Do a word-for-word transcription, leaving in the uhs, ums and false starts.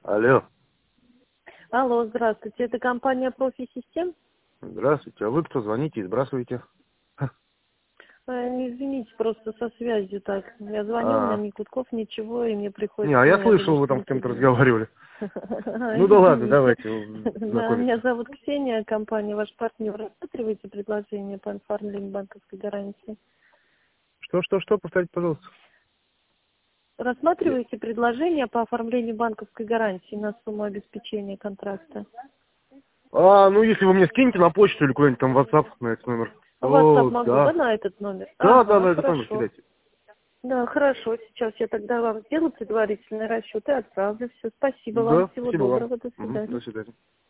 Алло. Алло, здравствуйте. Это компания Профи-Систем? Здравствуйте. А вы кто? Звоните и сбрасываете. Э, не извините, просто со связью так. Я звоню, у меня А, ни гудков, ничего, и мне не, приходится... а Ну, я я слышал, думаю, вы что там не с кем-то позвоню. разговаривали. Ну да ладно, Извините. давайте Да, меня знакомиться. зовут Ксения, компания «Ваш партнер». Рассматриваете предложение по оформлению банковской гарантии? Что, что, что? Повторите, пожалуйста. Я- Рассматриваете предложение по оформлению банковской гарантии на сумму обеспечения контракта? А, ну если вы мне скинете на почту или куда-нибудь там в WhatsApp на этот номер, WhatsApp то могу, да, да. на этот номер? Да, да, Ага, на этот номер хорошо. кидайте. Да, хорошо. Сейчас я тогда вам сделаю предварительный расчет и отправлю. Все, спасибо вам. Да, Всего спасибо вам. доброго. До Мгм, свидания. до свидания.